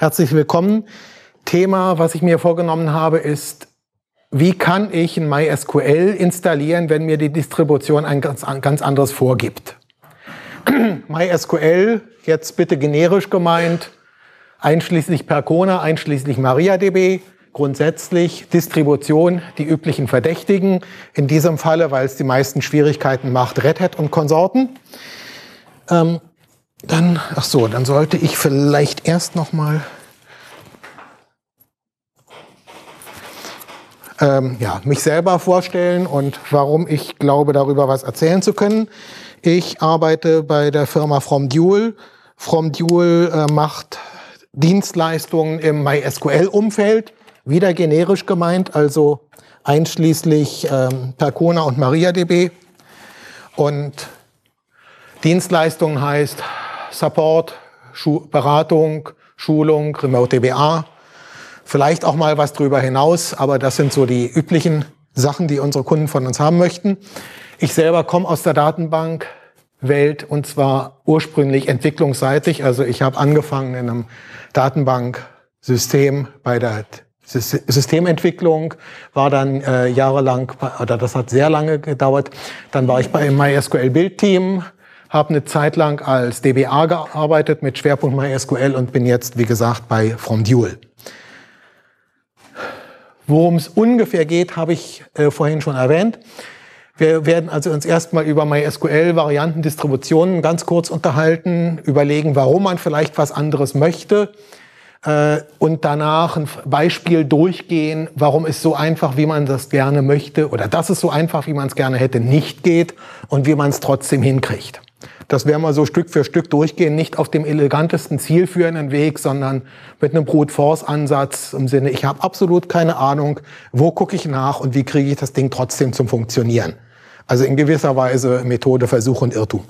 Herzlich willkommen. Thema, was ich mir vorgenommen habe, ist, wie kann ich ein MySQL installieren, wenn mir die Distribution ein ganz anderes vorgibt. MySQL, jetzt bitte generisch gemeint, einschließlich Percona, einschließlich MariaDB, grundsätzlich Distribution, die üblichen Verdächtigen, in diesem Falle, weil es die meisten Schwierigkeiten macht, Red Hat und Konsorten. Dann sollte ich vielleicht erst noch mal mich selber vorstellen und warum ich glaube, darüber was erzählen zu können. Ich arbeite bei der Firma FromDual. FromDual macht Dienstleistungen im MySQL-Umfeld, wieder generisch gemeint, also einschließlich Percona und MariaDB. Und Dienstleistungen heißt Support, Beratung, Schulung, Remote DBA, vielleicht auch mal was drüber hinaus, aber das sind so die üblichen Sachen, die unsere Kunden von uns haben möchten. Ich selber komme aus der Datenbankwelt und zwar ursprünglich entwicklungsseitig. Also ich habe angefangen in einem Datenbanksystem bei der Systementwicklung, war dann jahrelang, oder das hat sehr lange gedauert, dann war ich beim MySQL-Build-Team, habe eine Zeit lang als DBA gearbeitet mit Schwerpunkt MySQL und bin jetzt, wie gesagt, bei FromDual. Worum es ungefähr geht, habe ich vorhin schon erwähnt. Wir werden also uns erstmal über MySQL, Varianten, Distributionen ganz kurz unterhalten, überlegen, warum man vielleicht was anderes möchte und danach ein Beispiel durchgehen, warum es so einfach, wie man das gerne möchte, oder dass es so einfach, wie man es gerne hätte, nicht geht und wie man es trotzdem hinkriegt. Das werden wir so Stück für Stück durchgehen, nicht auf dem elegantesten zielführenden Weg, sondern mit einem Brute-Force-Ansatz im Sinne, ich habe absolut keine Ahnung, wo gucke ich nach und wie kriege ich das Ding trotzdem zum Funktionieren. Also in gewisser Weise Methode Versuch und Irrtum.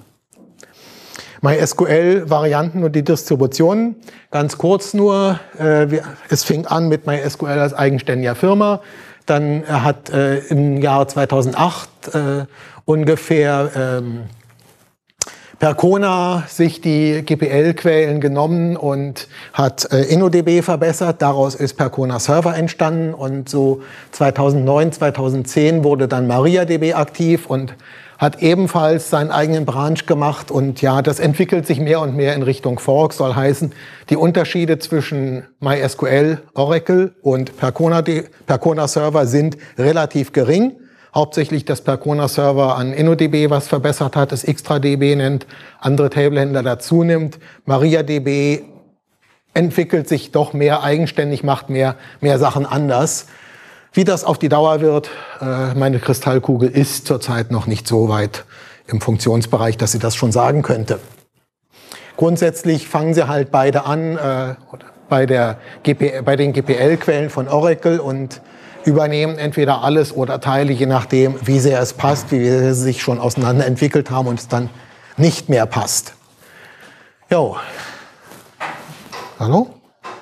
MySQL, Varianten und die Distributionen. Ganz kurz nur, es fing an mit MySQL als eigenständiger Firma. Dann hat im Jahr 2008 ungefähr Percona sich die GPL-Quellen genommen und hat InnoDB verbessert. Daraus ist Percona Server entstanden und so 2009, 2010 wurde dann MariaDB aktiv und hat ebenfalls seinen eigenen Branch gemacht. Und ja, das entwickelt sich mehr und mehr in Richtung Fork, soll heißen, die Unterschiede zwischen MySQL, Oracle und Percona Server sind relativ gering. Hauptsächlich, dass Percona Server an InnoDB was verbessert hat, es XtraDB nennt, andere Tablehändler dazu nimmt. MariaDB entwickelt sich doch mehr eigenständig, macht mehr Sachen anders. Wie das auf die Dauer wird, meine Kristallkugel ist zurzeit noch nicht so weit im Funktionsbereich, dass sie das schon sagen könnte. Grundsätzlich fangen sie halt beide an bei den GPL-Quellen von Oracle und übernehmen entweder alles oder Teile, je nachdem, wie sehr es passt, wie sehr sie sich schon auseinander entwickelt haben und es dann nicht mehr passt. Jo. Hallo?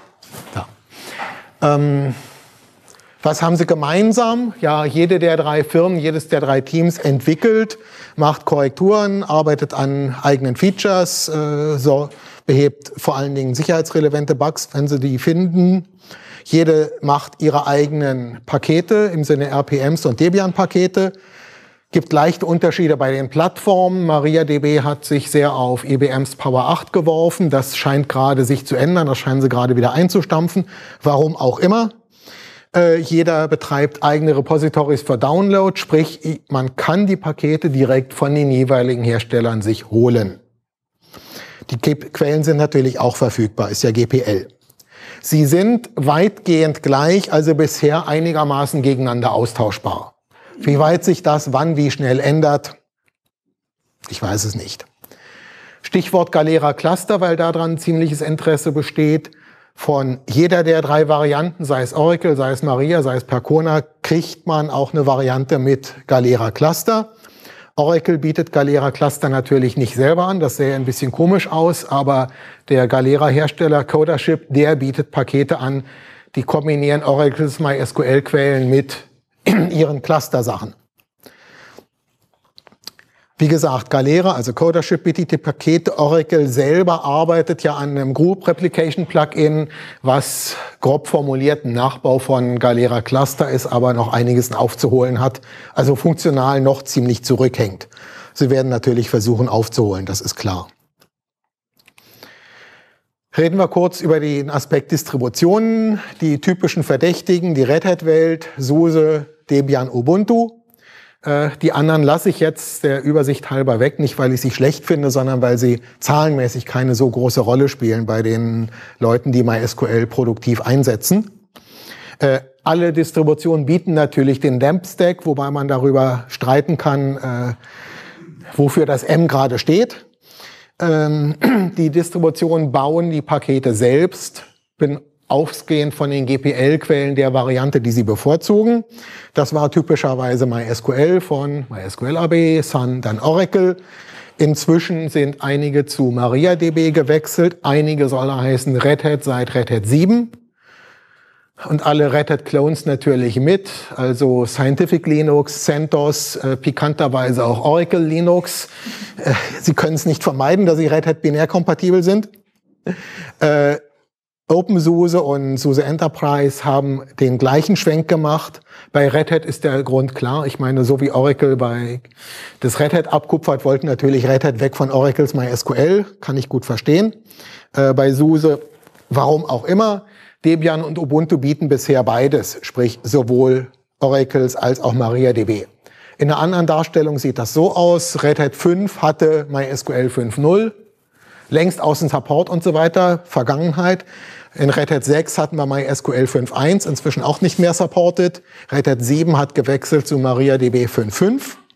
Ja. Was haben sie gemeinsam? Ja, jede der drei Firmen, jedes der drei Teams entwickelt, macht Korrekturen, arbeitet an eigenen Features, behebt vor allen Dingen sicherheitsrelevante Bugs, wenn sie die finden. Jede macht ihre eigenen Pakete, im Sinne RPMs und Debian-Pakete. Gibt leichte Unterschiede bei den Plattformen. MariaDB hat sich sehr auf IBMs Power 8 geworfen. Das scheint gerade sich zu ändern. Das scheinen sie gerade wieder einzustampfen. Warum auch immer. Jeder betreibt eigene Repositories für Download. Sprich, man kann die Pakete direkt von den jeweiligen Herstellern sich holen. Die Quellen sind natürlich auch verfügbar. Ist ja GPL. Sie sind weitgehend gleich, also bisher einigermaßen gegeneinander austauschbar. Wie weit sich das wann wie schnell ändert, ich weiß es nicht. Stichwort Galera Cluster, weil daran ziemliches Interesse besteht. Von jeder der drei Varianten, sei es Oracle, sei es Maria, sei es Percona, kriegt man auch eine Variante mit Galera Cluster. Oracle bietet Galera Cluster natürlich nicht selber an, das sähe ein bisschen komisch aus, aber der Galera-Hersteller Codership, der bietet Pakete an, die kombinieren Oracles MySQL-Quellen mit ihren Cluster-Sachen. Wie gesagt, Galera, also Codership bietet die Pakete. Oracle selber arbeitet ja an einem Group Replication Plugin, was grob formuliert ein Nachbau von Galera Cluster ist, aber noch einiges aufzuholen hat. Also funktional noch ziemlich zurückhängt. Sie werden natürlich versuchen aufzuholen, das ist klar. Reden wir kurz über den Aspekt Distributionen. Die typischen Verdächtigen, die Red Hat-Welt, SUSE, Debian, Ubuntu. Die anderen lasse ich jetzt der Übersicht halber weg, nicht weil ich sie schlecht finde, sondern weil sie zahlenmäßig keine so große Rolle spielen bei den Leuten, die MySQL produktiv einsetzen. Alle Distributionen bieten natürlich den LAMP-Stack, wobei man darüber streiten kann, wofür das M gerade steht. Die Distributionen bauen die Pakete selbst, bin ausgehend von den GPL-Quellen der Variante, die sie bevorzugen. Das war typischerweise MySQL von MySQL-AB, Sun, dann Oracle. Inzwischen sind einige zu MariaDB gewechselt. Einige soll heißen Red Hat seit Red Hat 7. Und alle Red Hat Clones natürlich mit. Also Scientific Linux, CentOS, pikanterweise auch Oracle Linux. Sie können es nicht vermeiden, dass sie Red Hat binärkompatibel sind. OpenSUSE und SUSE Enterprise haben den gleichen Schwenk gemacht. Bei Red Hat ist der Grund klar. Ich meine, so wie Oracle bei das Red Hat abkupfert, wollten natürlich Red Hat weg von Oracles MySQL. Kann ich gut verstehen. Bei SUSE, warum auch immer. Debian und Ubuntu bieten bisher beides, sprich sowohl Oracles als auch MariaDB. In einer anderen Darstellung sieht das so aus. Red Hat 5 hatte MySQL 5.0. Längst außen Support und so weiter, Vergangenheit. In Red Hat 6 hatten wir MySQL 5.1, inzwischen auch nicht mehr supported. Red Hat 7 hat gewechselt zu MariaDB 5.5.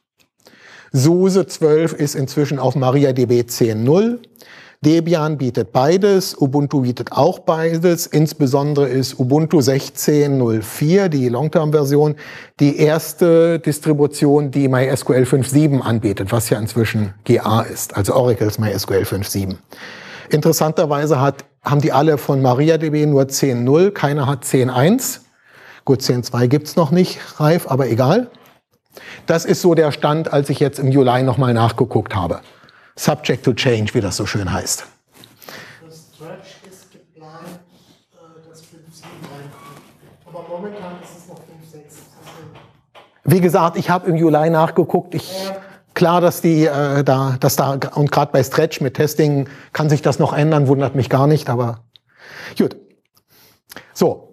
SUSE 12 ist inzwischen auf MariaDB 10.0. Debian bietet beides, Ubuntu bietet auch beides. Insbesondere ist Ubuntu 16.04, die Long-Term-Version, die erste Distribution, die MySQL 5.7 anbietet, was ja inzwischen GA ist, also Oracles MySQL 5.7. Interessanterweise haben die alle von MariaDB nur 10.0, keiner hat 10.1. Gut, 10.2 gibt's noch nicht reif, aber egal. Das ist so der Stand, als ich jetzt im Juli nochmal nachgeguckt habe. Subject to Change, wie das so schön heißt. Das Stretch ist geplant, dass 5.7 reinkommt. Aber momentan ist es noch 5.6. Wie gesagt, ich habe im Juli nachgeguckt. Klar, dass und gerade bei Stretch mit Testing kann sich das noch ändern, wundert mich gar nicht, aber gut. So.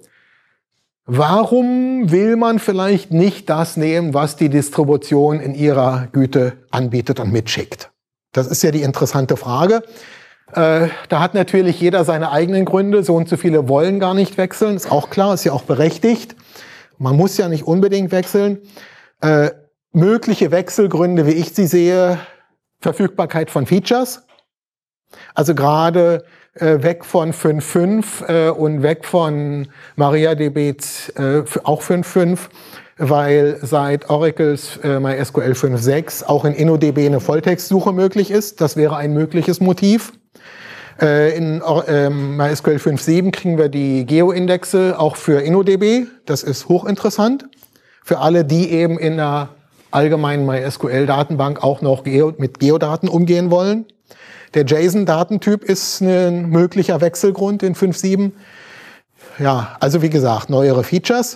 Warum will man vielleicht nicht das nehmen, was die Distribution in ihrer Güte anbietet und mitschickt? Das ist ja die interessante Frage. Da hat natürlich jeder seine eigenen Gründe. So und so viele wollen gar nicht wechseln. Ist auch klar, ist ja auch berechtigt. Man muss ja nicht unbedingt wechseln. Mögliche Wechselgründe, wie ich sie sehe, Verfügbarkeit von Features. Also gerade weg von 5.5 und weg von MariaDB auch 5.5. Weil seit Oracles MySQL 5.6 auch in InnoDB eine Volltextsuche möglich ist. Das wäre ein mögliches Motiv. In MySQL 5.7 kriegen wir die Geoindexe auch für InnoDB. Das ist hochinteressant. Für alle, die eben in der allgemeinen MySQL-Datenbank auch noch mit Geodaten umgehen wollen. Der JSON-Datentyp ist ein möglicher Wechselgrund in 5.7. Ja, also wie gesagt, neuere Features.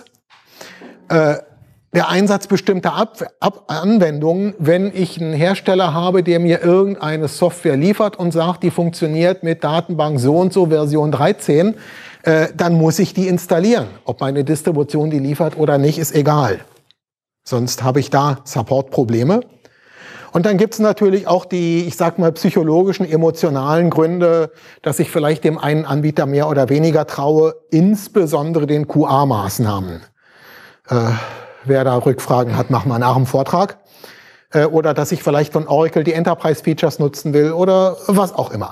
Der Einsatz bestimmter Anwendungen, wenn ich einen Hersteller habe, der mir irgendeine Software liefert und sagt, die funktioniert mit Datenbank so und so Version 13, dann muss ich die installieren. Ob meine Distribution die liefert oder nicht, ist egal. Sonst habe ich da Support-Probleme. Und dann gibt es natürlich auch die, ich sag mal, psychologischen, emotionalen Gründe, dass ich vielleicht dem einen Anbieter mehr oder weniger traue, insbesondere den QA-Maßnahmen. Wer da Rückfragen hat, machen wir nach dem Vortrag. Oder dass ich vielleicht von Oracle die Enterprise-Features nutzen will oder was auch immer.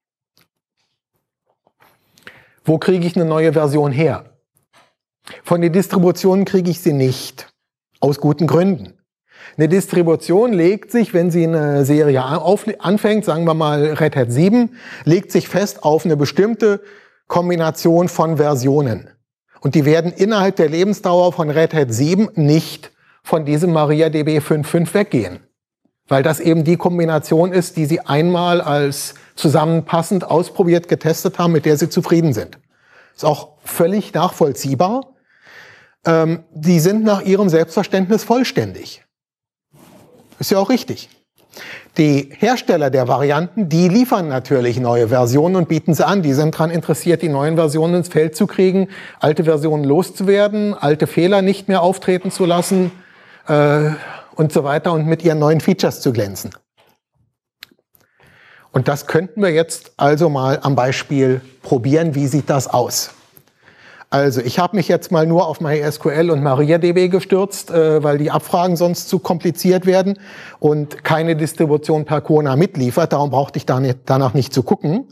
Wo kriege ich eine neue Version her? Von den Distributionen kriege ich sie nicht. Aus guten Gründen. Eine Distribution legt sich, wenn sie eine Serie anfängt, sagen wir mal Red Hat 7, legt sich fest auf eine bestimmte Kombination von Versionen. Und die werden innerhalb der Lebensdauer von Red Hat 7 nicht von diesem MariaDB 5.5 weggehen. weil das eben die Kombination ist, die Sie einmal als zusammenpassend ausprobiert, getestet haben, mit der Sie zufrieden sind. Ist auch völlig nachvollziehbar. Die sind nach Ihrem Selbstverständnis vollständig. Ist ja auch richtig. Die Hersteller der Varianten, die liefern natürlich neue Versionen und bieten sie an. Die sind daran interessiert, die neuen Versionen ins Feld zu kriegen, alte Versionen loszuwerden, alte Fehler nicht mehr auftreten zu lassen und so weiter und mit ihren neuen Features zu glänzen. Und das könnten wir jetzt also mal am Beispiel probieren. Wie sieht das aus? Also ich habe mich jetzt mal nur auf MySQL und MariaDB gestürzt, weil die Abfragen sonst zu kompliziert werden und keine Distribution Percona mitliefert. Darum brauchte ich danach nicht zu gucken.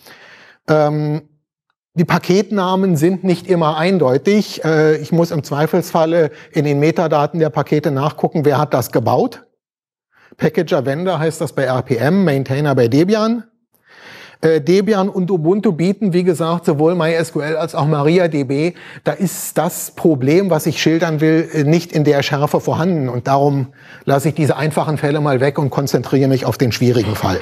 Die Paketnamen sind nicht immer eindeutig. Ich muss im Zweifelsfalle in den Metadaten der Pakete nachgucken, wer hat das gebaut. Packager Vendor heißt das bei RPM, Maintainer bei Debian. Debian und Ubuntu bieten, wie gesagt, sowohl MySQL als auch MariaDB. Da ist das Problem, was ich schildern will, nicht in der Schärfe vorhanden. Und darum lasse ich diese einfachen Fälle mal weg und konzentriere mich auf den schwierigen Fall.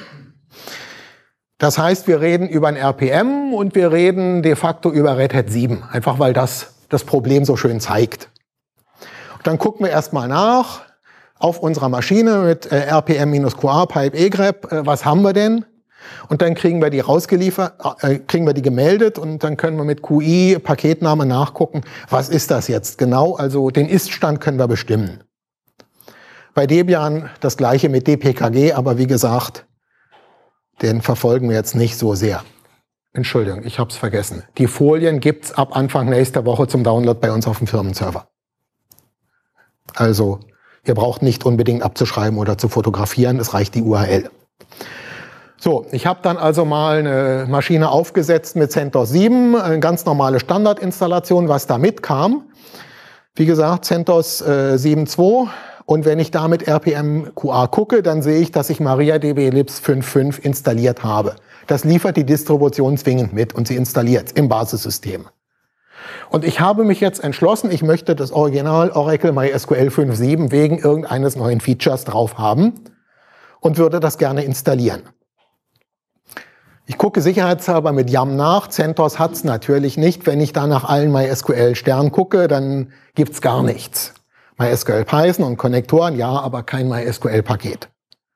Das heißt, wir reden über ein RPM und wir reden de facto über Red Hat 7. Einfach weil das Problem so schön zeigt. Und dann gucken wir erstmal nach auf unserer Maschine mit RPM-QA, Pipe egrep. Was haben wir denn? Und dann kriegen wir die rausgeliefert, kriegen wir die gemeldet und dann können wir mit QI Paketname nachgucken, was ist das jetzt genau? Also den Ist-Stand können wir bestimmen. Bei Debian das gleiche mit dpkg, aber wie gesagt, den verfolgen wir jetzt nicht so sehr. Entschuldigung, ich habe es vergessen. Die Folien gibt's ab Anfang nächster Woche zum Download bei uns auf dem Firmenserver. Also ihr braucht nicht unbedingt abzuschreiben oder zu fotografieren, es reicht die URL. So, ich habe dann also mal eine Maschine aufgesetzt mit CentOS 7, eine ganz normale Standardinstallation, was da mitkam. Wie gesagt, CentOS 7.2 und wenn ich da mit RPM-QA gucke, dann sehe ich, dass ich MariaDB libs 5.5 installiert habe. Das liefert die Distribution zwingend mit und sie installiert es im Basissystem. Und ich habe mich jetzt entschlossen, ich möchte das Original Oracle MySQL 5.7 wegen irgendeines neuen Features drauf haben und würde das gerne installieren. Ich gucke sicherheitshalber mit YAM nach. CentOS hat es natürlich nicht. Wenn ich da nach allen MySQL-Sternen gucke, dann gibt's gar nichts. MySQL Python und Konnektoren, ja, aber kein MySQL-Paket.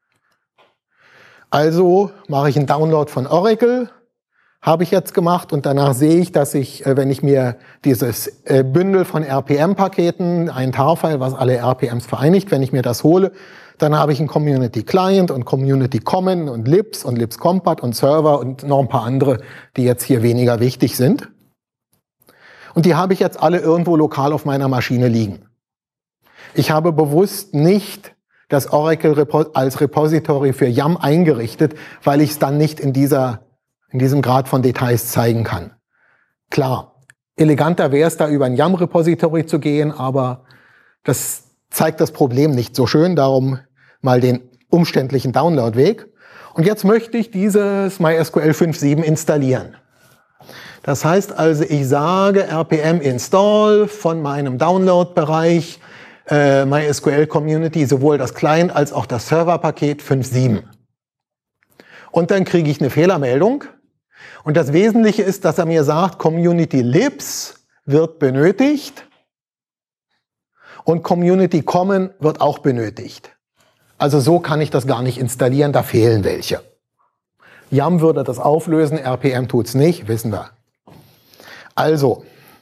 Also mache ich einen Download von Oracle, habe ich jetzt gemacht und danach sehe ich, dass ich, wenn ich mir dieses Bündel von RPM-Paketen, ein TAR-File, was alle RPMs vereinigt, wenn ich mir das hole, dann habe ich einen Community Client und Community Common und libs Compat und Server und noch ein paar andere, die jetzt hier weniger wichtig sind. Und die habe ich jetzt alle irgendwo lokal auf meiner Maschine liegen. Ich habe bewusst nicht das Oracle als Repository für YAM eingerichtet, weil ich es dann nicht in diesem Grad von Details zeigen kann. Klar, eleganter wäre es, da über ein YAM-Repository zu gehen, aber das zeigt das Problem nicht so schön, darum mal den umständlichen Downloadweg. Und jetzt möchte ich dieses MySQL 5.7 installieren. Das heißt also, ich sage RPM install von meinem Download-Bereich MySQL Community, sowohl das Client als auch das Serverpaket 5.7. Und dann kriege ich eine Fehlermeldung. Und das Wesentliche ist, dass er mir sagt, Community libs wird benötigt und Community Common wird auch benötigt. Also so kann ich das gar nicht installieren, da fehlen welche. YAM würde das auflösen, RPM tut's nicht, wissen wir. Also,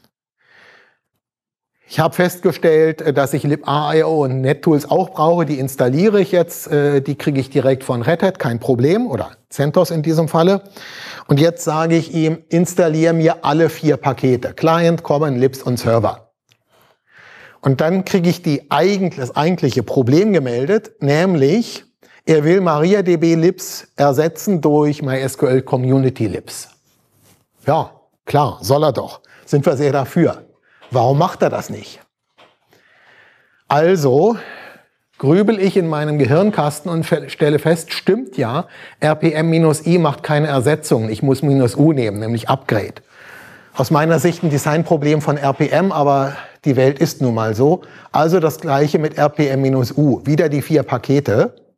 ich habe festgestellt, dass ich libaio und NetTools auch brauche, die installiere ich jetzt, die kriege ich direkt von Red Hat, kein Problem, oder CentOS in diesem Falle. Und jetzt sage ich ihm, installiere mir alle 4 Pakete, Client, Common, libs und Server. Und dann kriege ich das eigentliche Problem gemeldet, nämlich, er will MariaDB libs ersetzen durch MySQL Community libs. Ja, klar, soll er doch. Sind wir sehr dafür. Warum macht er das nicht? Also grübel ich in meinem Gehirnkasten und stelle fest, stimmt ja, RPM-I macht keine Ersetzung. Ich muss -U nehmen, nämlich Upgrade. Aus meiner Sicht ein Designproblem von RPM, aber die Welt ist nun mal so. Also das gleiche mit RPM-U. Wieder die 4 Pakete.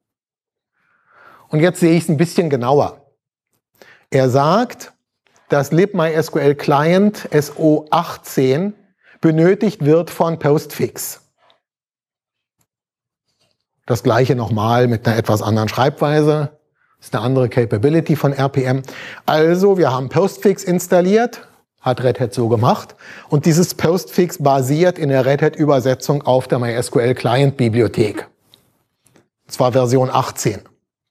Und jetzt sehe ich es ein bisschen genauer. Er sagt, dass libMySQL Client SO18 benötigt wird von Postfix. Das gleiche nochmal mit einer etwas anderen Schreibweise. Das ist eine andere Capability von RPM. Also, wir haben Postfix installiert, hat Red Hat so gemacht. Und dieses Postfix basiert in der Red Hat Übersetzung auf der MySQL Client Bibliothek. Und zwar Version 18.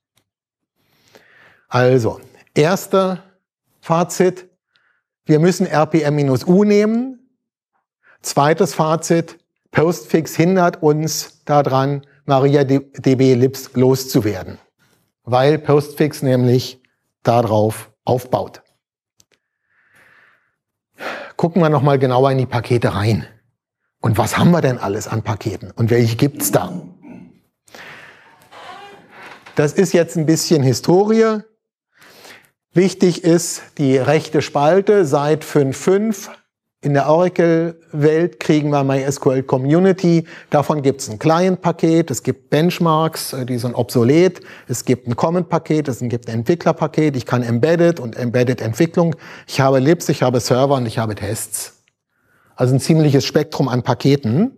Also, erste Fazit. Wir müssen RPM-U nehmen. Zweites Fazit. Postfix hindert uns daran, MariaDB libs loszuwerden, weil Postfix nämlich darauf aufbaut. Gucken wir nochmal genauer in die Pakete rein. Und was haben wir denn alles an Paketen? Und welche gibt's da? Das ist jetzt ein bisschen Historie. Wichtig ist die rechte Spalte, seit 5.5. In der Oracle-Welt kriegen wir MySQL Community. Davon gibt es ein Client-Paket, es gibt Benchmarks, die sind obsolet. Es gibt ein Common-Paket, es gibt ein Entwickler-Paket. Ich kann Embedded und Embedded-Entwicklung. Ich habe Libs, ich habe Server und ich habe Tests. Also ein ziemliches Spektrum an Paketen.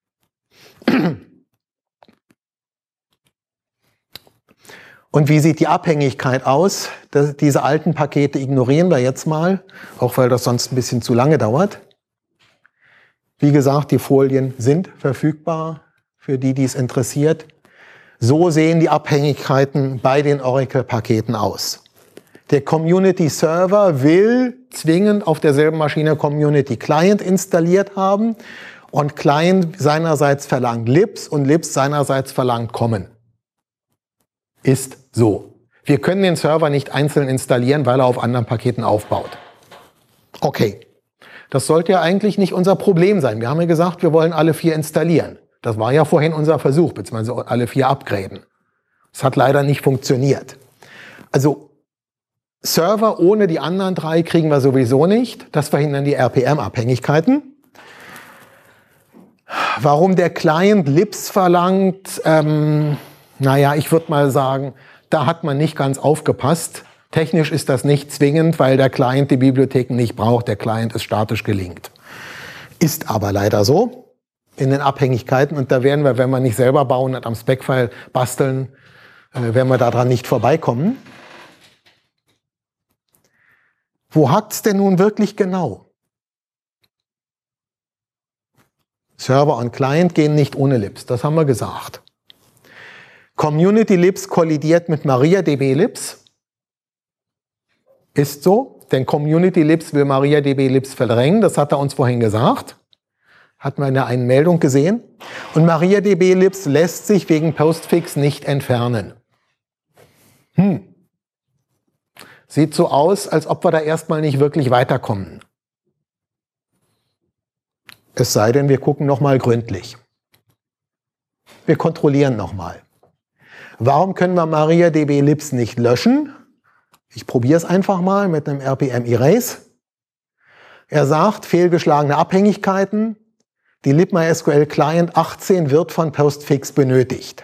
Und wie sieht die Abhängigkeit aus? Diese alten Pakete ignorieren wir jetzt mal, auch weil das sonst ein bisschen zu lange dauert. Wie gesagt, die Folien sind verfügbar für die, die es interessiert. So sehen die Abhängigkeiten bei den Oracle-Paketen aus. Der Community Server will zwingend auf derselben Maschine Community Client installiert haben und Client seinerseits verlangt Libs und Libs seinerseits verlangt Common. Ist so. Wir können den Server nicht einzeln installieren, weil er auf anderen Paketen aufbaut. Okay, das sollte ja eigentlich nicht unser Problem sein. Wir haben ja gesagt, wir wollen alle 4 installieren. Das war ja vorhin unser Versuch, beziehungsweise alle 4 upgraden. Das hat leider nicht funktioniert. Also Server ohne die anderen 3 kriegen wir sowieso nicht. Das verhindern die RPM-Abhängigkeiten. Warum der Client Libs verlangt, naja, ich würde mal sagen, da hat man nicht ganz aufgepasst. Technisch ist das nicht zwingend, weil der Client die Bibliotheken nicht braucht. Der Client ist statisch gelinkt. Ist aber leider so in den Abhängigkeiten. Und da werden wir, wenn wir nicht selber bauen und am Spec-File basteln, werden wir daran nicht vorbeikommen. Wo hakt's denn nun wirklich genau? Server und Client gehen nicht ohne Libs, das haben wir gesagt. Community Libs kollidiert mit MariaDB Libs. Ist so, denn Community Libs will MariaDB Libs verdrängen, das hat er uns vorhin gesagt. Hat man in der einen Meldung gesehen. Und MariaDB Libs lässt sich wegen Postfix nicht entfernen. Sieht so aus, als ob wir da erstmal nicht wirklich weiterkommen. Es sei denn, wir gucken nochmal gründlich. Wir kontrollieren nochmal. Warum können wir MariaDB Libs nicht löschen? Ich probiere es einfach mal mit einem RPM Erase. Er sagt, fehlgeschlagene Abhängigkeiten. Die libMySQL Client 18 wird von Postfix benötigt.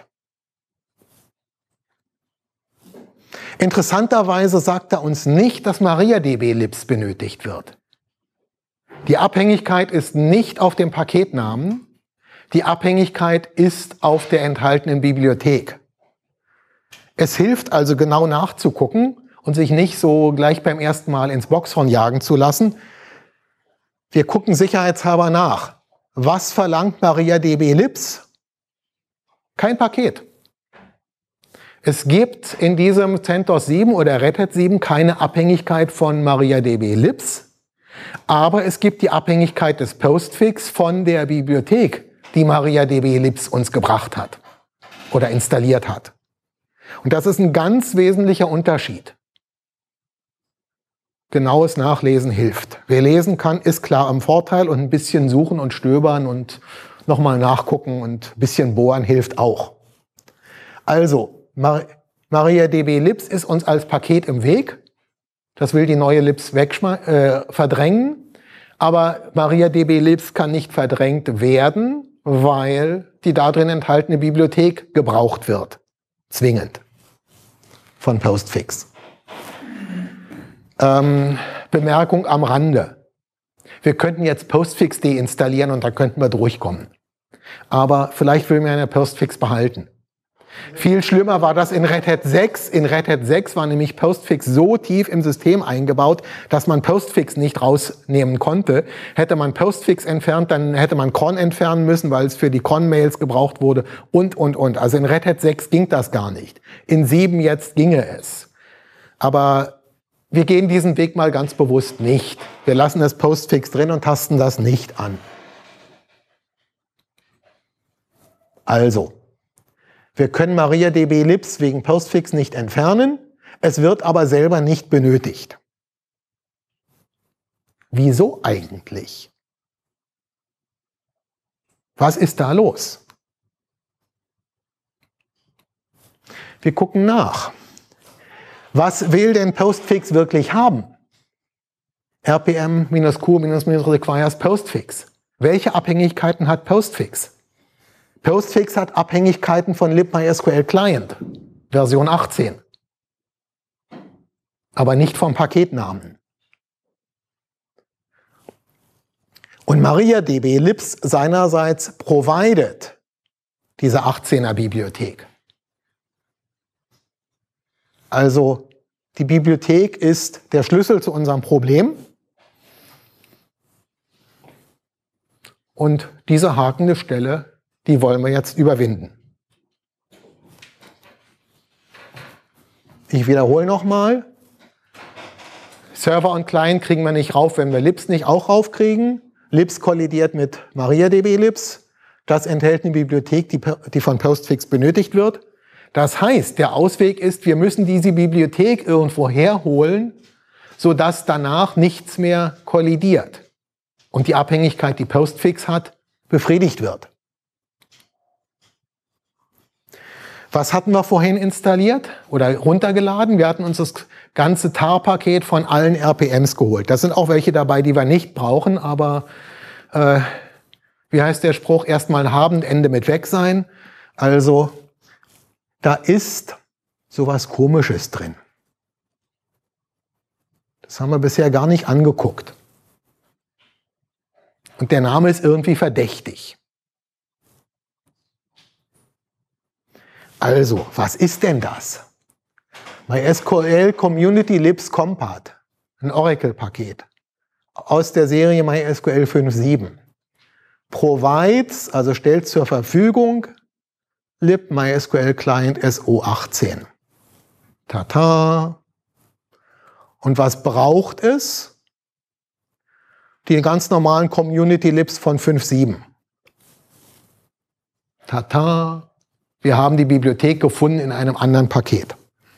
Interessanterweise sagt er uns nicht, dass MariaDB Libs benötigt wird. Die Abhängigkeit ist nicht auf dem Paketnamen. Die Abhängigkeit ist auf der enthaltenen Bibliothek. Es hilft also genau nachzugucken und sich nicht so gleich beim ersten Mal ins Boxhorn jagen zu lassen. Wir gucken sicherheitshalber nach. Was verlangt MariaDB Libs? Kein Paket. Es gibt in diesem CentOS 7 oder Red Hat 7 keine Abhängigkeit von MariaDB Libs, aber es gibt die Abhängigkeit des Postfix von der Bibliothek, die MariaDB Libs uns gebracht hat oder installiert hat. Und das ist ein ganz wesentlicher Unterschied. Genaues Nachlesen hilft. Wer lesen kann, ist klar am Vorteil und ein bisschen suchen und stöbern und nochmal nachgucken und ein bisschen bohren hilft auch. Also, MariaDB Libs ist uns als Paket im Weg. Das will die neue Libs verdrängen. Aber MariaDB Libs kann nicht verdrängt werden, weil die darin enthaltene Bibliothek gebraucht wird. Zwingend. von Postfix. Bemerkung am Rande. Wir könnten jetzt Postfix deinstallieren und da könnten wir durchkommen. Aber vielleicht will man ja Postfix behalten. Viel schlimmer war das in Red Hat 6. In Red Hat 6 war nämlich Postfix so tief im System eingebaut, dass man Postfix nicht rausnehmen konnte. Hätte man Postfix entfernt, dann hätte man cron entfernen müssen, weil es für die cron-Mails gebraucht wurde und. Also in Red Hat 6 ging das gar nicht. In 7 jetzt ginge es. Aber wir gehen diesen Weg mal ganz bewusst nicht. Wir lassen das Postfix drin und tasten das nicht an. Also, wir können MariaDB libs wegen Postfix nicht entfernen, es wird aber selber nicht benötigt. Wieso eigentlich? Was ist da los? Wir gucken nach. Was will denn Postfix wirklich haben? RPM-Q-requires Postfix. Welche Abhängigkeiten hat Postfix? Postfix hat Abhängigkeiten von libMySQL Client, Version 18. Aber nicht vom Paketnamen. Und MariaDB libs seinerseits provided diese 18er Bibliothek. Also die Bibliothek ist der Schlüssel zu unserem Problem. Und diese hakende Stelle, die wollen wir jetzt überwinden. Ich wiederhole nochmal. Server und Client kriegen wir nicht rauf, wenn wir libs nicht auch raufkriegen. Libs kollidiert mit MariaDB libs. Das enthält eine Bibliothek, die von Postfix benötigt wird. Das heißt, der Ausweg ist, wir müssen diese Bibliothek irgendwo herholen, sodass danach nichts mehr kollidiert und die Abhängigkeit, die Postfix hat, befriedigt wird. Was hatten wir vorhin installiert oder runtergeladen? Wir hatten uns das ganze TAR-Paket von allen RPMs geholt. Da sind auch welche dabei, die wir nicht brauchen, aber wie heißt der Spruch? Erstmal haben, Ende mit weg sein. Also da ist sowas Komisches drin. Das haben wir bisher gar nicht angeguckt. Und der Name ist irgendwie verdächtig. Also, was ist denn das? MySQL Community Libs Compat, ein Oracle-Paket aus der Serie MySQL 5.7. Provides, also stellt zur Verfügung, libMySQL Client SO18. Tata. Und was braucht es? Die ganz normalen Community Libs von 5.7. Tata. Wir haben die Bibliothek gefunden in einem anderen Paket.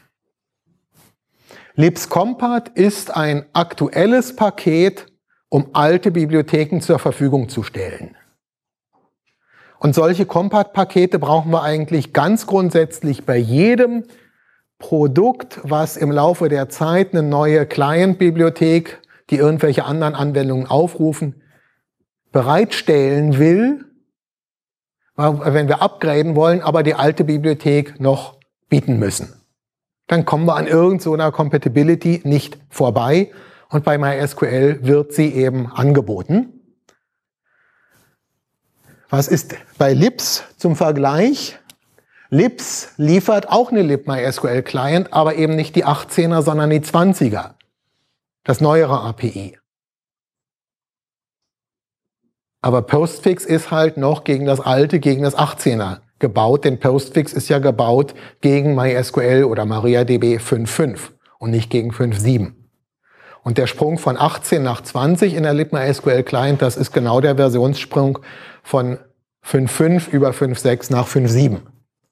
Libs Compat ist ein aktuelles Paket, um alte Bibliotheken zur Verfügung zu stellen. Und solche Compat-Pakete brauchen wir eigentlich ganz grundsätzlich bei jedem Produkt, was im Laufe der Zeit eine neue Client-Bibliothek, die irgendwelche anderen Anwendungen aufrufen, bereitstellen will, wenn wir upgraden wollen, aber die alte Bibliothek noch bieten müssen. Dann kommen wir an irgendeiner Compatibility nicht vorbei und bei MySQL wird sie eben angeboten. Was ist bei libs zum Vergleich? Libs liefert auch eine libMySQL Client, aber eben nicht die 18er, sondern die 20er. Das neuere API. Aber Postfix ist halt noch gegen das alte, gegen das 18er gebaut, denn Postfix ist ja gebaut gegen MySQL oder MariaDB 5.5 und nicht gegen 5.7. Und der Sprung von 18 nach 20 in der libMySQL Client, das ist genau der Versionssprung von 5.5 über 5.6 nach 5.7.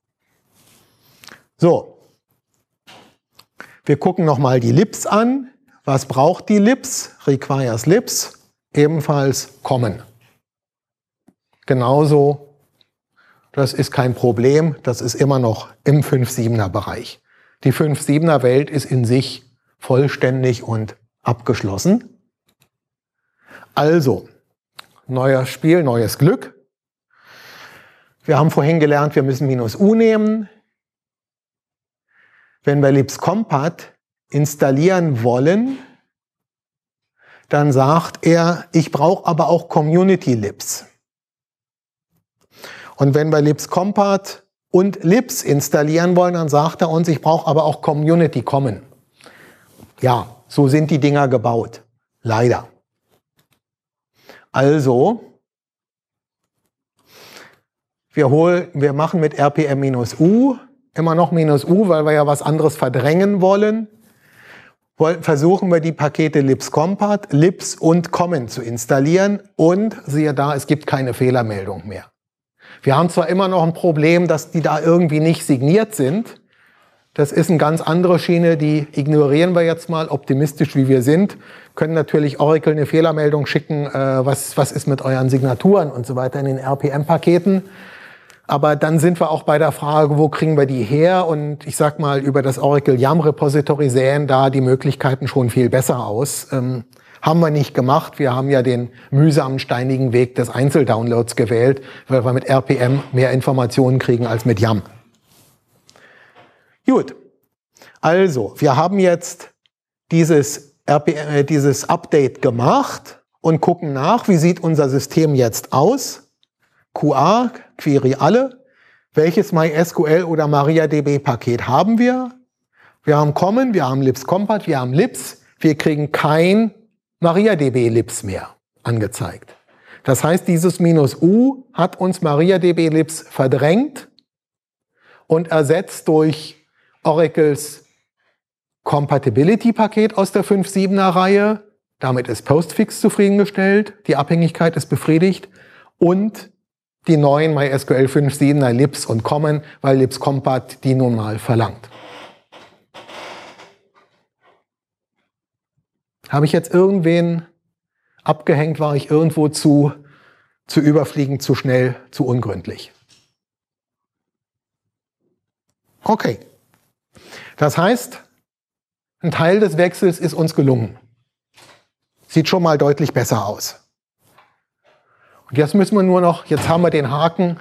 So, wir gucken nochmal die libs an. Was braucht die libs? Requires libs, ebenfalls common. Genauso, das ist kein Problem, das ist immer noch im 5.7er Bereich. Die 5.7er Welt ist in sich vollständig und abgeschlossen. Also, neues Spiel, neues Glück. Wir haben vorhin gelernt, wir müssen -u nehmen. Wenn wir libscompat installieren wollen, dann sagt er, ich brauche aber auch Community-Libs. Und wenn wir libscompat und libs installieren wollen, dann sagt er uns, ich brauche aber auch Community Common. Ja, so sind die Dinger gebaut. Leider. Also, wir machen mit rpm-u immer noch -u, weil wir ja was anderes verdrängen wollen. Versuchen wir die Pakete libscompat, libs und common zu installieren und siehe da, es gibt keine Fehlermeldung mehr. Wir haben zwar immer noch ein Problem, dass die da irgendwie nicht signiert sind. Das ist eine ganz andere Schiene, die ignorieren wir jetzt mal, optimistisch wie wir sind. Können natürlich Oracle eine Fehlermeldung schicken, was ist mit euren Signaturen und so weiter in den RPM-Paketen. Aber dann sind wir auch bei der Frage, wo kriegen wir die her? Und ich sag mal, über das Oracle YAM-Repository sähen da die Möglichkeiten schon viel besser aus. Haben wir nicht gemacht. Wir haben ja den mühsamen, steinigen Weg des Einzeldownloads gewählt, weil wir mit RPM mehr Informationen kriegen als mit YAM. Gut. Also, wir haben jetzt dieses Update gemacht und gucken nach, wie sieht unser System jetzt aus. QA, Query alle. Welches MySQL oder MariaDB-Paket haben wir? Wir haben Common, wir haben libscompat, wir haben libs. Wir kriegen kein MariaDB-libs mehr angezeigt. Das heißt, dieses -u hat uns MariaDB-libs verdrängt und ersetzt durch Oracles Compatibility-Paket aus der 5.7er Reihe. Damit ist Postfix zufriedengestellt, die Abhängigkeit ist befriedigt und die neuen MySQL 5.7er libs und Common, weil libscompat die nun mal verlangt. Habe ich jetzt irgendwen abgehängt, war ich irgendwo zu überfliegend, zu schnell, zu ungründlich? Okay. Das heißt, ein Teil des Wechsels ist uns gelungen. Sieht schon mal deutlich besser aus. Und jetzt müssen wir nur noch, jetzt haben wir den Haken,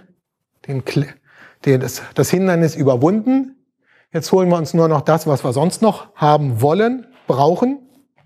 das Hindernis überwunden. Jetzt holen wir uns nur noch das, was wir sonst noch haben wollen, brauchen.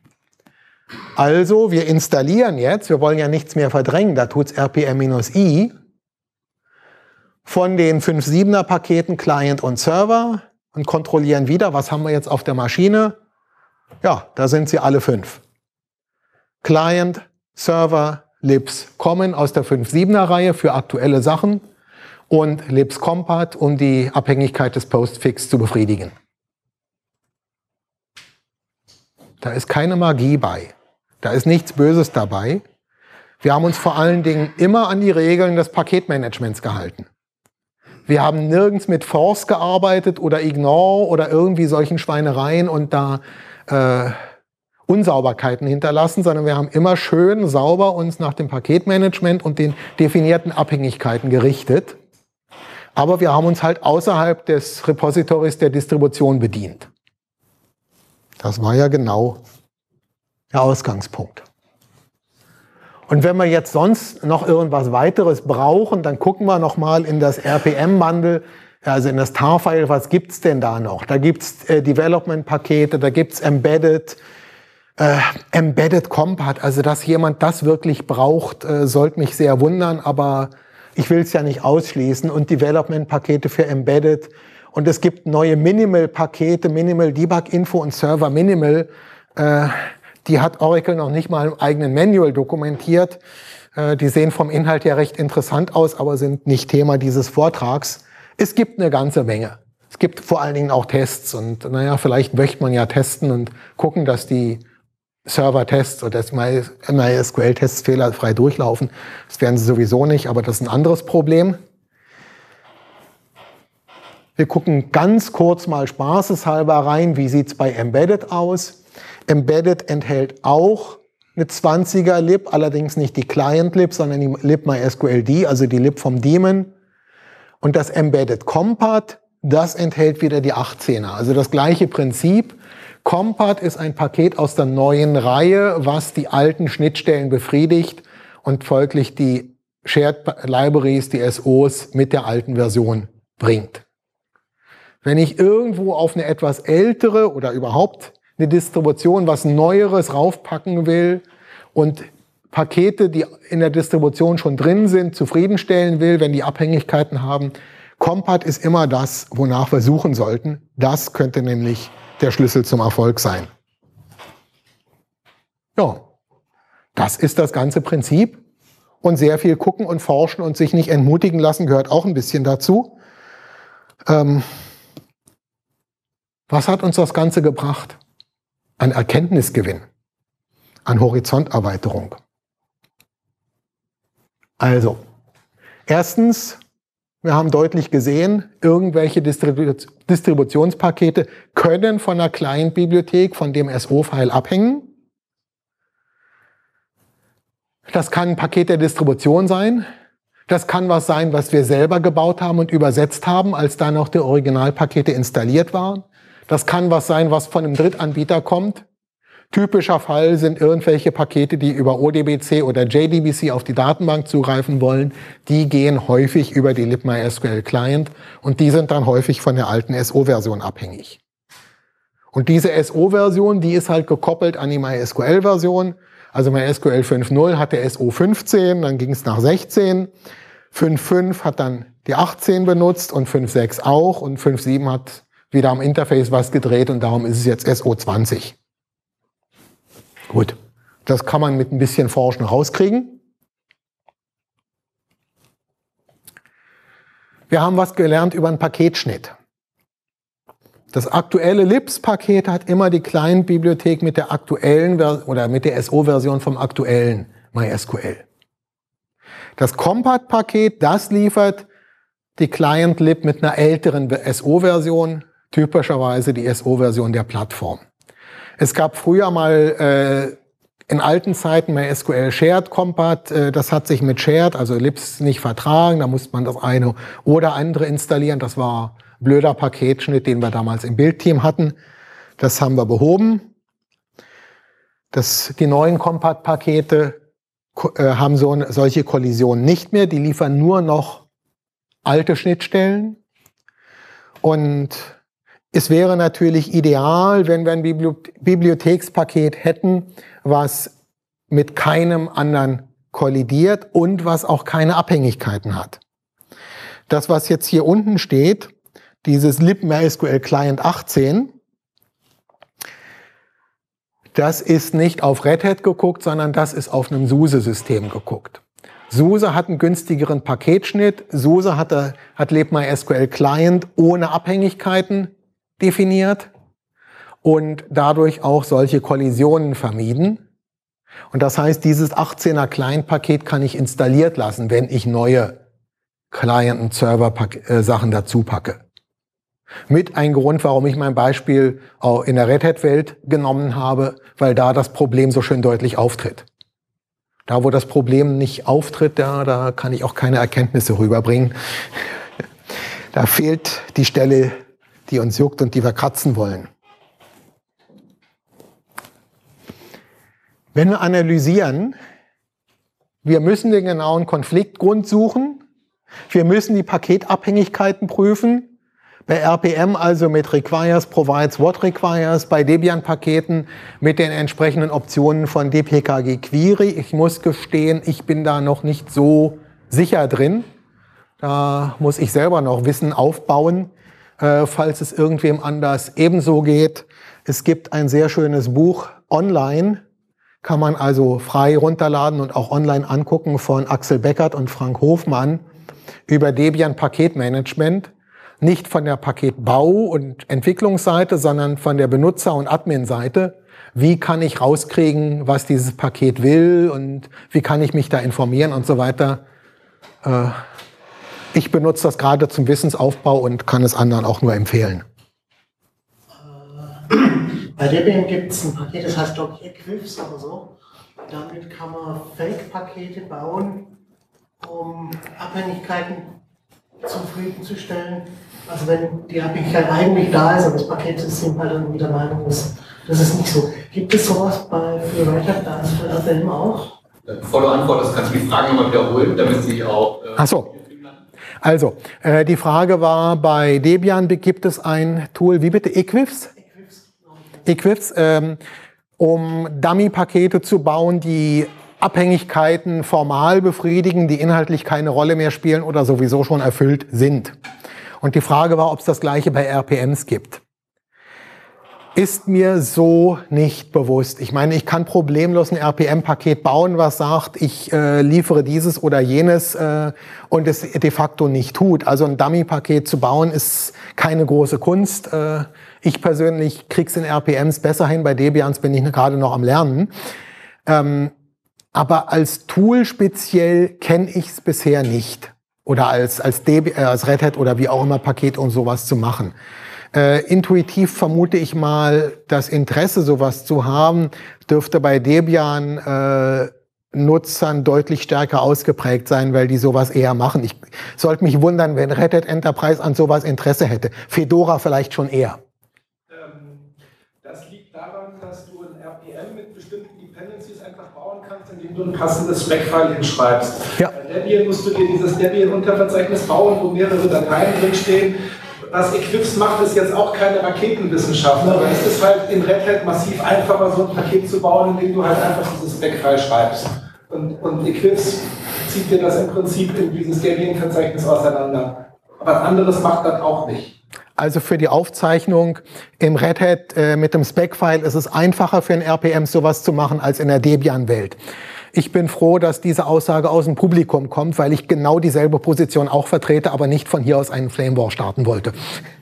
Also, wir installieren jetzt, wir wollen ja nichts mehr verdrängen, da tut es rpm-i, von den 5.7er Paketen Client und Server und kontrollieren wieder, was haben wir jetzt auf der Maschine. Ja, da sind sie alle 5. Client, Server, libs Common aus der 5.7er Reihe für aktuelle Sachen und libscompat, um die Abhängigkeit des Postfix zu befriedigen. Da ist keine Magie bei. Da ist nichts Böses dabei. Wir haben uns vor allen Dingen immer an die Regeln des Paketmanagements gehalten. Wir haben nirgends mit Force gearbeitet oder Ignore oder irgendwie solchen Schweinereien und da Unsauberkeiten hinterlassen, sondern wir haben immer schön sauber uns nach dem Paketmanagement und den definierten Abhängigkeiten gerichtet. Aber wir haben uns halt außerhalb des Repositories der Distribution bedient. Das war ja genau der Ausgangspunkt. Und wenn wir jetzt sonst noch irgendwas weiteres brauchen, dann gucken wir nochmal in das RPM-Bundle, also in das tar-File, was gibt es denn da noch? Da gibt es Development-Pakete, da gibt es Embedded Compat, also dass jemand das wirklich braucht, sollte mich sehr wundern, aber ich will es ja nicht ausschließen. Und Development-Pakete für Embedded. Und es gibt neue Minimal-Pakete, Minimal Debug Info und Server Minimal. Die hat Oracle noch nicht mal im eigenen Manual dokumentiert. Die sehen vom Inhalt her recht interessant aus, aber sind nicht Thema dieses Vortrags. Es gibt eine ganze Menge. Es gibt vor allen Dingen auch Tests. Und naja, vielleicht möchte man ja testen und gucken, dass die Server-Tests oder das MySQL-Tests fehlerfrei durchlaufen. Das werden sie sowieso nicht, aber das ist ein anderes Problem. Wir gucken ganz kurz mal spaßeshalber rein, wie sieht es bei Embedded aus. Embedded enthält auch eine 20er Lib, allerdings nicht die Client-Lib, sondern die libmysqld, also die Lib vom Daemon. Und das Embedded Compat, das enthält wieder die 18er, also das gleiche Prinzip. Compat ist ein Paket aus der neuen Reihe, was die alten Schnittstellen befriedigt und folglich die Shared Libraries, die SOs mit der alten Version bringt. Wenn ich irgendwo auf eine etwas ältere oder überhaupt eine Distribution was Neueres raufpacken will und Pakete, die in der Distribution schon drin sind, zufriedenstellen will, wenn die Abhängigkeiten haben, Compat ist immer das, wonach wir suchen sollten. Das könnte nämlich der Schlüssel zum Erfolg sein. Ja, das ist das ganze Prinzip. Und sehr viel gucken und forschen und sich nicht entmutigen lassen gehört auch ein bisschen dazu. Was hat uns das Ganze gebracht? An Erkenntnisgewinn, an Horizonterweiterung. Also, erstens, wir haben deutlich gesehen, irgendwelche Distributionspakete können von einer Client-Bibliothek, von dem SO-File abhängen. Das kann ein Paket der Distribution sein. Das kann was sein, was wir selber gebaut haben und übersetzt haben, als da noch die Originalpakete installiert waren. Das kann was sein, was von einem Drittanbieter kommt. Typischer Fall sind irgendwelche Pakete, die über ODBC oder JDBC auf die Datenbank zugreifen wollen. Die gehen häufig über die libMySQL Client und die sind dann häufig von der alten SO-Version abhängig. Und diese SO-Version, die ist halt gekoppelt an die MySQL-Version. Also MySQL 5.0 hatte SO 15, dann ging es nach 16. 5.5 hat dann die 18 benutzt und 5.6 auch. Und 5.7 hat wieder am Interface was gedreht und darum ist es jetzt SO 20. Gut, das kann man mit ein bisschen Forschen rauskriegen. Wir haben was gelernt über einen Paketschnitt. Das aktuelle libs-Paket hat immer die Client-Bibliothek mit der aktuellen oder mit der SO-Version vom aktuellen MySQL. Das Compat-Paket, das liefert die Client-Lib mit einer älteren SO-Version, typischerweise die SO-Version der Plattform. Es gab früher mal in alten Zeiten MySQL Shared Compat, das hat sich mit Shared, also libs, nicht vertragen, da musste man das eine oder andere installieren, das war blöder Paketschnitt, den wir damals im Bildteam hatten. Das haben wir behoben. Die neuen Compat-Pakete haben solche Kollisionen nicht mehr. Die liefern nur noch alte Schnittstellen. Und es wäre natürlich ideal, wenn wir ein Bibliothekspaket hätten, was mit keinem anderen kollidiert und was auch keine Abhängigkeiten hat. Das, was jetzt hier unten steht, dieses libMySQL Client 18, das ist nicht auf Red Hat geguckt, sondern das ist auf einem SUSE-System geguckt. SUSE hat einen günstigeren Paketschnitt. SUSE hat libMySQL Client ohne Abhängigkeiten definiert und dadurch auch solche Kollisionen vermieden. Und das heißt, dieses 18er Client-Paket kann ich installiert lassen, wenn ich neue Client- und Server-Sachen dazu packe. Mit ein Grund, warum ich mein Beispiel auch in der Red Hat-Welt genommen habe, weil da das Problem so schön deutlich auftritt. Da, wo das Problem nicht auftritt, da kann ich auch keine Erkenntnisse rüberbringen. Da fehlt die Stelle, die uns juckt und die wir kratzen wollen. Wenn wir analysieren, wir müssen den genauen Konfliktgrund suchen, wir müssen die Paketabhängigkeiten prüfen, bei RPM also mit Requires, Provides, What Requires, bei Debian-Paketen mit den entsprechenden Optionen von dpkg Query. Ich muss gestehen, ich bin da noch nicht so sicher drin. Da muss ich selber noch Wissen aufbauen, falls es irgendwem anders ebenso geht. Es gibt ein sehr schönes Buch online, kann man also frei runterladen und auch online angucken, von Axel Beckert und Frank Hofmann über Debian Paketmanagement. Nicht von der Paketbau- und Entwicklungsseite, sondern von der Benutzer- und Admin-Seite. Wie kann ich rauskriegen, was dieses Paket will und wie kann ich mich da informieren und so weiter. Ich benutze das gerade zum Wissensaufbau und kann es anderen auch nur empfehlen. Bei Debian gibt es ein Paket, das heißt glaube ich Equifs oder so. Damit kann man Fake-Pakete bauen, um Abhängigkeiten zufriedenzustellen. Also wenn die Abhängigkeit eigentlich da ist, aber das Paketsystem halt dann wieder Meinung ist, das ist nicht so. Gibt es sowas für Red Hat, also für RPM auch? Bevor du antwortest, kannst du die Frage nochmal wiederholen, damit sie auch... Ach so. Also, die Frage war, bei Debian gibt es ein Tool, wie bitte, Eclipse? Eclipse, um Dummy-Pakete zu bauen, die Abhängigkeiten formal befriedigen, die inhaltlich keine Rolle mehr spielen oder sowieso schon erfüllt sind. Und die Frage war, ob es das Gleiche bei RPMs gibt. Ist mir so nicht bewusst. Ich meine, ich kann problemlos ein RPM-Paket bauen, was sagt, ich liefere dieses oder jenes und es de facto nicht tut. Also ein Dummy-Paket zu bauen ist keine große Kunst. Ich persönlich krieg's in RPMs besser hin. Bei Debians bin ich gerade noch am Lernen. Aber als Tool speziell kenne ich es bisher nicht. Oder als Red Hat oder wie auch immer Paket, um sowas zu machen. Intuitiv vermute ich mal, das Interesse, sowas zu haben, dürfte bei Debian Nutzern deutlich stärker ausgeprägt sein, weil die sowas eher machen. Ich sollte mich wundern, wenn Red Hat Enterprise an sowas Interesse hätte. Fedora vielleicht schon eher. Das liegt daran, dass du ein RPM mit bestimmten Dependencies einfach bauen kannst, indem du ein passendes Spec-File hinschreibst. Ja. Bei Debian musst du dir dieses Debian-Unterverzeichnis bauen, wo mehrere Dateien drinstehen. Was Eclipse macht, ist jetzt auch keine Raketenwissenschaft, aber es ist halt in Red Hat massiv einfacher, so ein Paket zu bauen, indem du halt einfach dieses Spec-File schreibst. Und Eclipse zieht dir das im Prinzip in dieses Debian-Verzeichnis auseinander. Was anderes macht das auch nicht. Also für die Aufzeichnung im Red Hat mit dem Spec-File ist es einfacher für ein RPM sowas zu machen als in der Debian-Welt. Ich bin froh, dass diese Aussage aus dem Publikum kommt, weil ich genau dieselbe Position auch vertrete, aber nicht von hier aus einen Flame War starten wollte.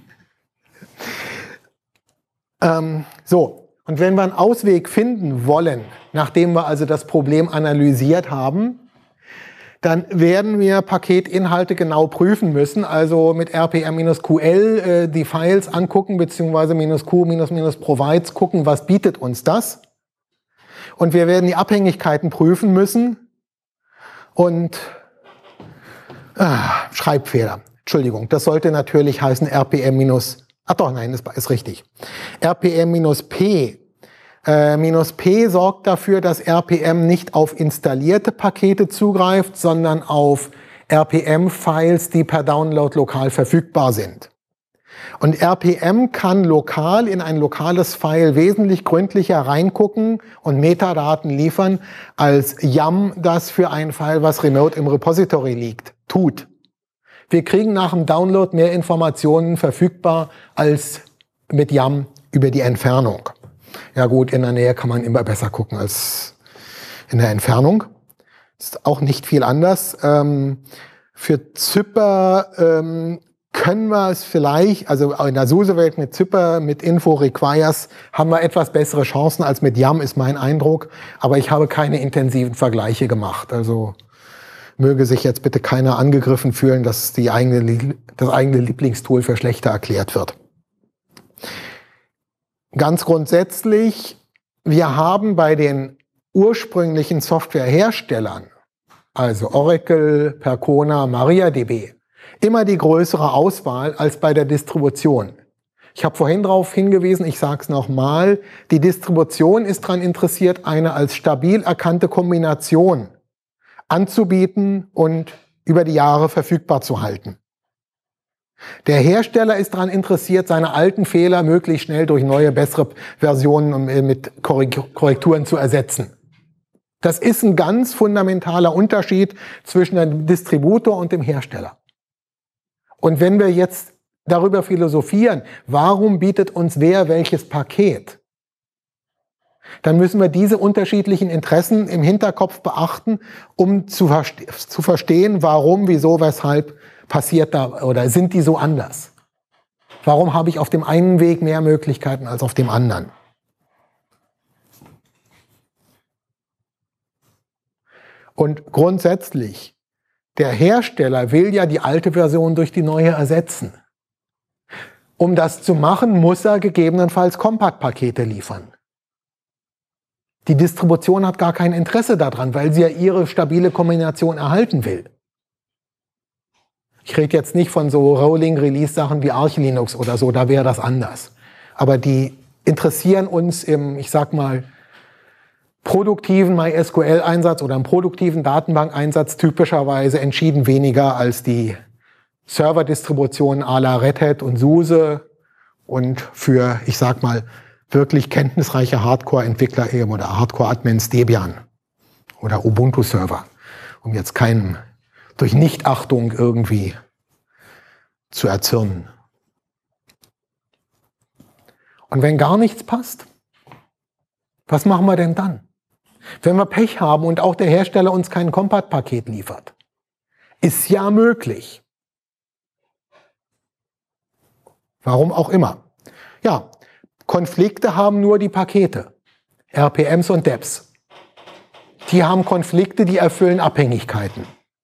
So, und wenn wir einen Ausweg finden wollen, nachdem wir also das Problem analysiert haben, dann werden wir Paketinhalte genau prüfen müssen, also mit rpm-ql die Files angucken, beziehungsweise -q-provides gucken, was bietet uns das. Und wir werden die Abhängigkeiten prüfen müssen und Schreibfehler. Entschuldigung, das sollte natürlich heißen rpm-, ach doch, nein, das ist richtig. rpm-p. -p sorgt dafür, dass RPM nicht auf installierte Pakete zugreift, sondern auf RPM-Files, die per Download lokal verfügbar sind. Und RPM kann lokal in ein lokales File wesentlich gründlicher reingucken und Metadaten liefern, als YAM das für ein File, was remote im Repository liegt, tut. Wir kriegen nach dem Download mehr Informationen verfügbar als mit YAM über die Entfernung. Ja gut, in der Nähe kann man immer besser gucken als in der Entfernung. Ist auch nicht viel anders. Für Zypper können wir es vielleicht, also in der SUSE-Welt mit Zypper, mit Info Requires, haben wir etwas bessere Chancen als mit YAM, ist mein Eindruck. Aber ich habe keine intensiven Vergleiche gemacht. Also möge sich jetzt bitte keiner angegriffen fühlen, dass das eigene Lieblingstool für schlechter erklärt wird. Ganz grundsätzlich, wir haben bei den ursprünglichen Softwareherstellern, also Oracle, Percona, MariaDB, immer die größere Auswahl als bei der Distribution. Ich habe vorhin darauf hingewiesen, ich sage es nochmal, die Distribution ist daran interessiert, eine als stabil erkannte Kombination anzubieten und über die Jahre verfügbar zu halten. Der Hersteller ist daran interessiert, seine alten Fehler möglichst schnell durch neue, bessere Versionen mit Korrekturen zu ersetzen. Das ist ein ganz fundamentaler Unterschied zwischen dem Distributor und dem Hersteller. Und wenn wir jetzt darüber philosophieren, warum bietet uns wer welches Paket, dann müssen wir diese unterschiedlichen Interessen im Hinterkopf beachten, um zu verstehen, warum, wieso, weshalb passiert da oder sind die so anders? Warum habe ich auf dem einen Weg mehr Möglichkeiten als auf dem anderen? Und grundsätzlich, der Hersteller will ja die alte Version durch die neue ersetzen. Um das zu machen, muss er gegebenenfalls Compact-Pakete liefern. Die Distribution hat gar kein Interesse daran, weil sie ja ihre stabile Kombination erhalten will. Ich rede jetzt nicht von so Rolling-Release-Sachen wie Arch Linux oder so, da wäre das anders. Aber die interessieren uns im, ich sag mal, produktiven MySQL-Einsatz oder im produktiven Datenbankeinsatz typischerweise entschieden weniger als die Serverdistributionen à la Red Hat und SUSE und für, ich sag mal, wirklich kenntnisreiche Hardcore-Entwickler eben oder Hardcore-Admins Debian oder Ubuntu-Server, um jetzt keinen durch Nichtachtung irgendwie zu erzürnen. Und wenn gar nichts passt, was machen wir denn dann? Wenn wir Pech haben und auch der Hersteller uns kein Compat-Paket liefert. Ist ja möglich. Warum auch immer. Ja, Konflikte haben nur die Pakete. RPMs und DEPs. Die haben Konflikte, die erfüllen Abhängigkeiten.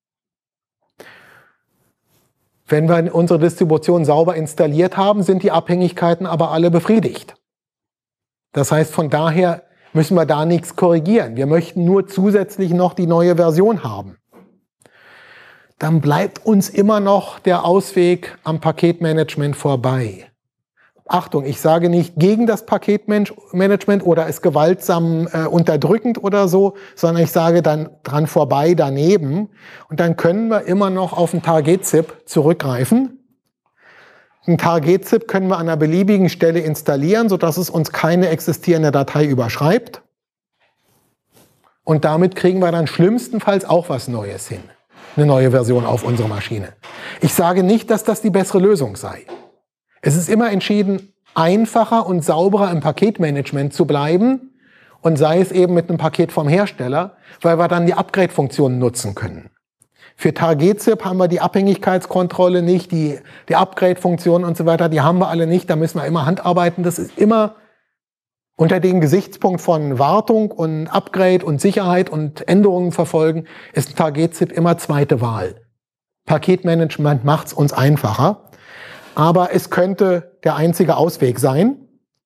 Wenn wir unsere Distribution sauber installiert haben, sind die Abhängigkeiten aber alle befriedigt. Das heißt, von daher müssen wir da nichts korrigieren. Wir möchten nur zusätzlich noch die neue Version haben. Dann bleibt uns immer noch der Ausweg am Paketmanagement vorbei. Achtung, ich sage nicht gegen das Paketmanagement oder es gewaltsam unterdrückend oder so, sondern ich sage dann dran vorbei daneben. Und dann können wir immer noch auf ein Target-Zip zurückgreifen. Ein Target-Zip können wir an einer beliebigen Stelle installieren, sodass es uns keine existierende Datei überschreibt. Und damit kriegen wir dann schlimmstenfalls auch was Neues hin. Eine neue Version auf unsere Maschine. Ich sage nicht, dass das die bessere Lösung sei. Es ist immer entschieden, einfacher und sauberer im Paketmanagement zu bleiben und sei es eben mit einem Paket vom Hersteller, weil wir dann die Upgrade-Funktionen nutzen können. Für Target-Zip haben wir die Abhängigkeitskontrolle nicht, die Upgrade-Funktionen und so weiter, die haben wir alle nicht, da müssen wir immer handarbeiten. Das ist immer unter dem Gesichtspunkt von Wartung und Upgrade und Sicherheit und Änderungen verfolgen, ist ein Target-Zip immer zweite Wahl. Paketmanagement macht es uns einfacher. Aber es könnte der einzige Ausweg sein.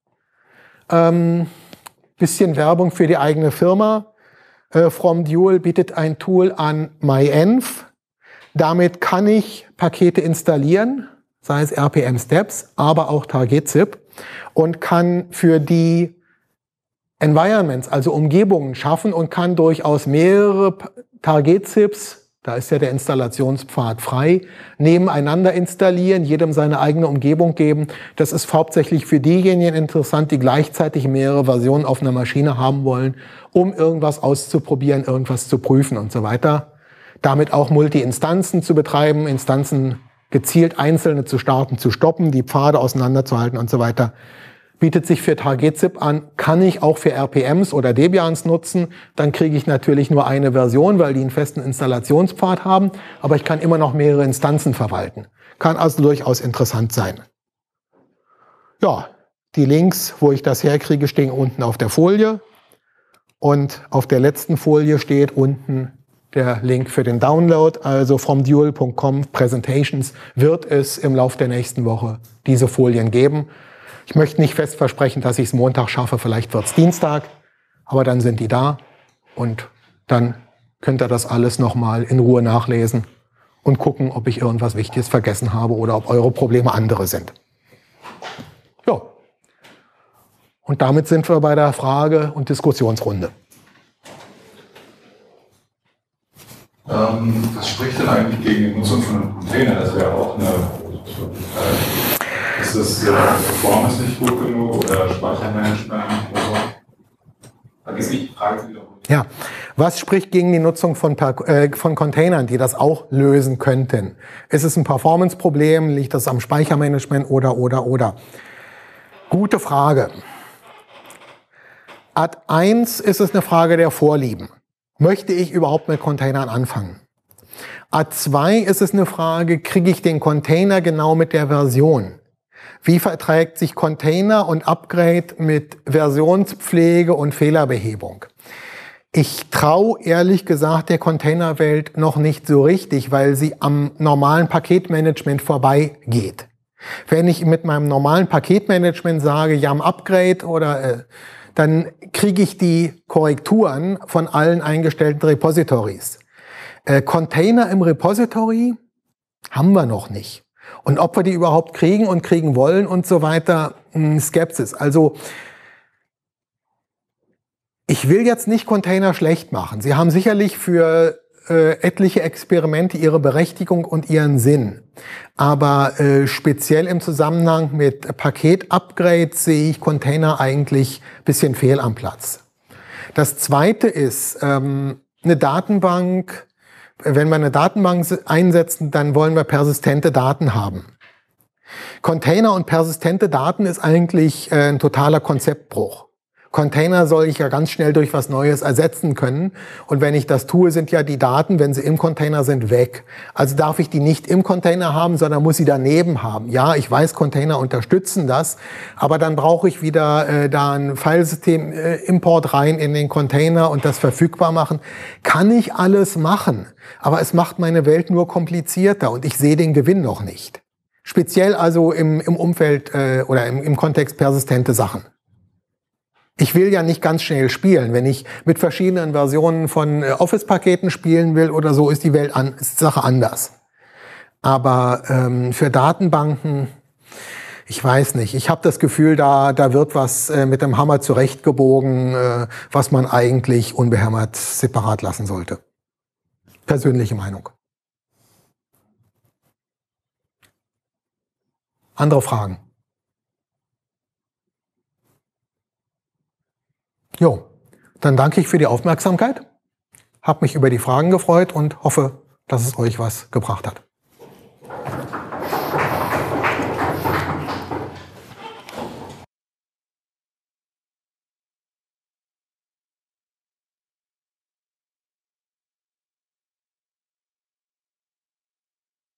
Bisschen Werbung für die eigene Firma. FromDual bietet ein Tool an MyEnv. Damit kann ich Pakete installieren, sei es RPM-Steps, aber auch Target-Zip und kann für die Environments, also Umgebungen schaffen und kann durchaus mehrere Target-Zips, da ist ja der Installationspfad frei, nebeneinander installieren, jedem seine eigene Umgebung geben. Das ist hauptsächlich für diejenigen interessant, die gleichzeitig mehrere Versionen auf einer Maschine haben wollen, um irgendwas auszuprobieren, irgendwas zu prüfen und so weiter. Damit auch Multi-Instanzen zu betreiben, Instanzen gezielt einzelne zu starten, zu stoppen, die Pfade auseinanderzuhalten und so weiter. Bietet sich für Target-Zip an, kann ich auch für RPMs oder Debians nutzen. Dann kriege ich natürlich nur eine Version, weil die einen festen Installationspfad haben, aber ich kann immer noch mehrere Instanzen verwalten. Kann also durchaus interessant sein. Ja, die Links, wo ich das herkriege, stehen unten auf der Folie. Und auf der letzten Folie steht unten der Link für den Download. Also fromdual.com Presentations wird es im Laufe der nächsten Woche diese Folien geben. Ich möchte nicht fest versprechen, dass ich es Montag schaffe, vielleicht wird es Dienstag, aber dann sind die da und dann könnt ihr das alles nochmal in Ruhe nachlesen und gucken, ob ich irgendwas Wichtiges vergessen habe oder ob eure Probleme andere sind. Ja. Und damit sind wir bei der Frage- und Diskussionsrunde. Was spricht denn eigentlich gegen die Nutzung von einem Container? Das wäre auch eine... Ist das Performance nicht gut genug oder Speichermanagement oder so? Vergiss nicht die Frage zu wiederholen. Ja, was spricht gegen die Nutzung von Containern, die das auch lösen könnten? Ist es ein Performance-Problem? Liegt das am Speichermanagement oder? Gute Frage. Ad 1 ist es eine Frage der Vorlieben. Möchte ich überhaupt mit Containern anfangen? Ad 2 ist es eine Frage, kriege ich den Container genau mit der Version? Wie verträgt sich Container und Upgrade mit Versionspflege und Fehlerbehebung? Ich traue ehrlich gesagt der Containerwelt noch nicht so richtig, weil sie am normalen Paketmanagement vorbeigeht. Wenn ich mit meinem normalen Paketmanagement sage, ja, am Upgrade oder dann kriege ich die Korrekturen von allen eingestellten Repositories. Container im Repository haben wir noch nicht. Und ob wir die überhaupt kriegen und kriegen wollen und so weiter, Skepsis. Also ich will jetzt nicht Container schlecht machen. Sie haben sicherlich für etliche Experimente ihre Berechtigung und ihren Sinn. Aber speziell im Zusammenhang mit Paket-Upgrades sehe ich Container eigentlich ein bisschen fehl am Platz. Das Zweite ist, eine Datenbank, wenn wir eine Datenbank einsetzen, dann wollen wir persistente Daten haben. Container und persistente Daten ist eigentlich ein totaler Konzeptbruch. Container soll ich ja ganz schnell durch was Neues ersetzen können. Und wenn ich das tue, sind ja die Daten, wenn sie im Container sind, weg. Also darf ich die nicht im Container haben, sondern muss sie daneben haben. Ja, ich weiß, Container unterstützen das, aber dann brauche ich wieder da ein Filesystem-Import rein in den Container und das verfügbar machen. Kann ich alles machen, aber es macht meine Welt nur komplizierter und ich sehe den Gewinn noch nicht. Speziell also im Umfeld oder im Kontext persistente Sachen. Ich will ja nicht ganz schnell spielen. Wenn ich mit verschiedenen Versionen von Office-Paketen spielen will oder so, ist die Sache anders. Aber für Datenbanken, ich weiß nicht. Ich habe das Gefühl, da wird was mit dem Hammer zurechtgebogen, was man eigentlich unbehämmert separat lassen sollte. Persönliche Meinung. Andere Fragen? Jo, dann danke ich für die Aufmerksamkeit, habe mich über die Fragen gefreut und hoffe, dass es euch was gebracht hat.